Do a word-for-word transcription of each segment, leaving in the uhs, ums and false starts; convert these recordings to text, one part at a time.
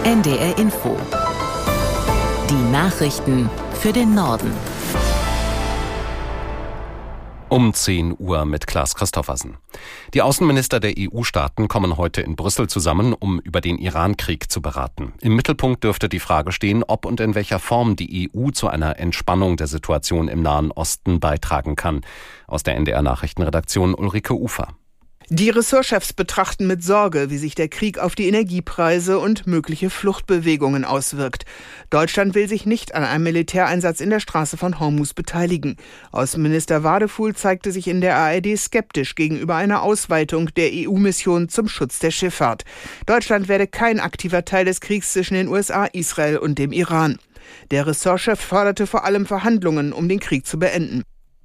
N D R Info. Die Nachrichten für den Norden. Um zehn Uhr mit Klaas Christoffersen. Die Außenminister der E U-Staaten kommen heute in Brüssel zusammen, um über den Iran-Krieg zu beraten. Im Mittelpunkt dürfte die Frage stehen, ob und in welcher Form die E U zu einer Entspannung der Situation im Nahen Osten beitragen kann. Aus der N D R-Nachrichtenredaktion Ulrike Ufer. Die Ressortchefs betrachten mit Sorge, wie sich der Krieg auf die Energiepreise und mögliche Fluchtbewegungen auswirkt. Deutschland will sich nicht an einem Militäreinsatz in der Straße von Hormuz beteiligen. Außenminister Wadefuhl zeigte sich in der A R D skeptisch gegenüber einer Ausweitung der E U-Mission zum Schutz der Schifffahrt. Deutschland werde kein aktiver Teil des Kriegs zwischen den U S A, Israel und dem Iran. Der Ressortchef forderte vor allem Verhandlungen, um den Krieg zu beenden.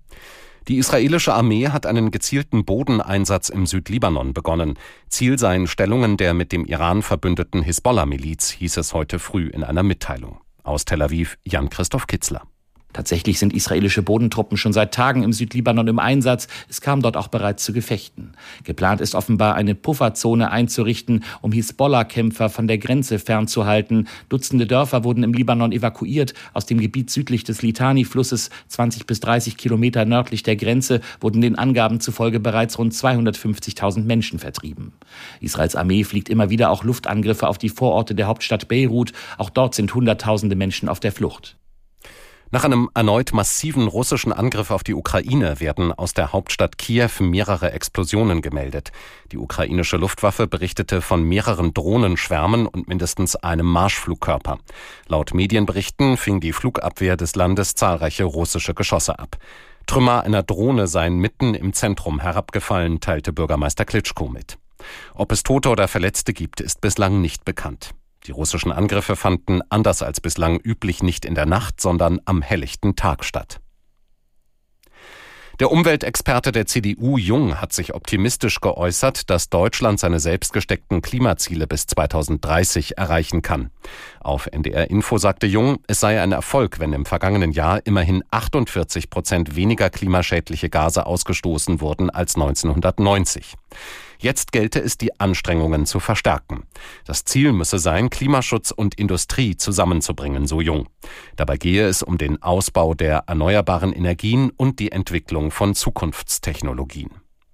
Die israelische Armee hat einen gezielten Bodeneinsatz im Südlibanon begonnen. Ziel seien Stellungen der mit dem Iran verbündeten Hisbollah-Miliz, hieß es heute früh in einer Mitteilung. Aus Tel Aviv, Jan-Christoph Kitzler. Tatsächlich sind israelische Bodentruppen schon seit Tagen im Südlibanon im Einsatz. Es kam dort auch bereits zu Gefechten. Geplant ist offenbar, eine Pufferzone einzurichten, um Hisbollah-Kämpfer von der Grenze fernzuhalten. Dutzende Dörfer wurden im Libanon evakuiert. Aus dem Gebiet südlich des Litani-Flusses, zwanzig bis dreißig Kilometer nördlich der Grenze, wurden den Angaben zufolge bereits rund zweihundertfünfzigtausend Menschen vertrieben. Israels Armee fliegt immer wieder auch Luftangriffe auf die Vororte der Hauptstadt Beirut. Auch dort sind Hunderttausende Menschen auf der Flucht. Nach einem erneut massiven russischen Angriff auf die Ukraine werden aus der Hauptstadt Kiew mehrere Explosionen gemeldet. Die ukrainische Luftwaffe berichtete von mehreren Drohnenschwärmen und mindestens einem Marschflugkörper. Laut Medienberichten fing die Flugabwehr des Landes zahlreiche russische Geschosse ab. Trümmer einer Drohne seien mitten im Zentrum herabgefallen, teilte Bürgermeister Klitschko mit. Ob es Tote oder Verletzte gibt, ist bislang nicht bekannt. Die russischen Angriffe fanden anders als bislang üblich nicht in der Nacht, sondern am helllichten Tag statt. Der Umweltexperte der C D U Jung hat sich optimistisch geäußert, dass Deutschland seine selbst gesteckten Klimaziele bis zweitausenddreißig erreichen kann. Auf N D R Info sagte Jung, es sei ein Erfolg, wenn im vergangenen Jahr immerhin achtundvierzig Prozent weniger klimaschädliche Gase ausgestoßen wurden als neunzehnhundertneunzig. Jetzt gelte es, die Anstrengungen zu verstärken. Das Ziel müsse sein, Klimaschutz und Industrie zusammenzubringen, so Jung. Dabei gehe es um den Ausbau der erneuerbaren Energien und die Entwicklung von Zukunftstechnologien.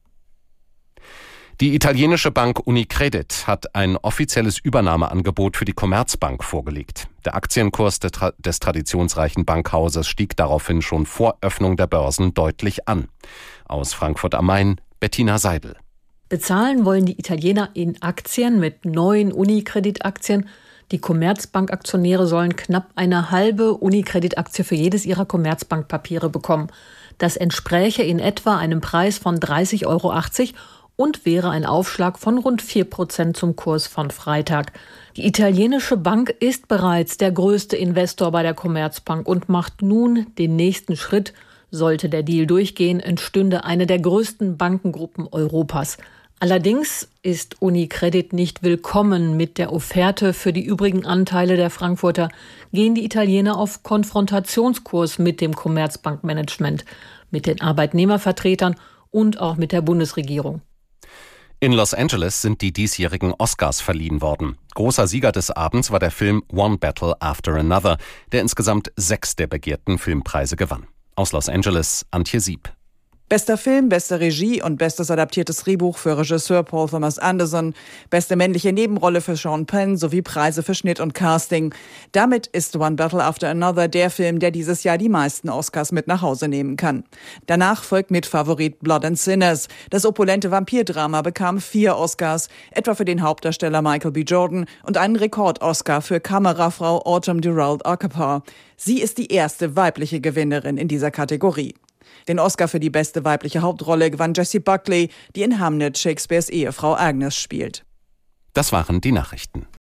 Die italienische Bank Unicredit hat ein offizielles Übernahmeangebot für die Commerzbank vorgelegt. Der Aktienkurs des traditionsreichen Bankhauses stieg daraufhin schon vor Öffnung der Börsen deutlich an. Aus Frankfurt am Main, Bettina Seidel. Bezahlen wollen die Italiener in Aktien mit neuen Unicredit-Aktien. Die Commerzbank-Aktionäre sollen knapp eine halbe Unicredit-Aktie für jedes ihrer Commerzbank-Papiere bekommen. Das entspräche in etwa einem Preis von dreißig Euro achtzig und wäre ein Aufschlag von rund vier Prozent zum Kurs von Freitag. Die italienische Bank ist bereits der größte Investor bei der Commerzbank und macht nun den nächsten Schritt. Sollte der Deal durchgehen, entstünde eine der größten Bankengruppen Europas. Allerdings ist Unicredit nicht willkommen mit der Offerte für die übrigen Anteile der Frankfurter. Gehen die Italiener auf Konfrontationskurs mit dem Commerzbankmanagement, mit den Arbeitnehmervertretern und auch mit der Bundesregierung. In Los Angeles sind die diesjährigen Oscars verliehen worden. Großer Sieger des Abends war der Film One Battle After Another, der insgesamt sechs der begehrten Filmpreise gewann. Aus Los Angeles, Antje Sieb. Bester Film, beste Regie und bestes adaptiertes Drehbuch für Regisseur Paul Thomas Anderson, beste männliche Nebenrolle für Sean Penn sowie Preise für Schnitt und Casting. Damit ist One Battle After Another der Film, der dieses Jahr die meisten Oscars mit nach Hause nehmen kann. Danach folgt Mitfavorit Blood and Sinners. Das opulente Vampirdrama bekam vier Oscars, etwa für den Hauptdarsteller Michael B. Jordan und einen Rekord-Oscar für Kamerafrau Autumn Durald Akapar. Sie ist die erste weibliche Gewinnerin in dieser Kategorie. Den Oscar für die beste weibliche Hauptrolle gewann Jessie Buckley, die in Hamnet Shakespeares Ehefrau Agnes spielt. Das waren die Nachrichten.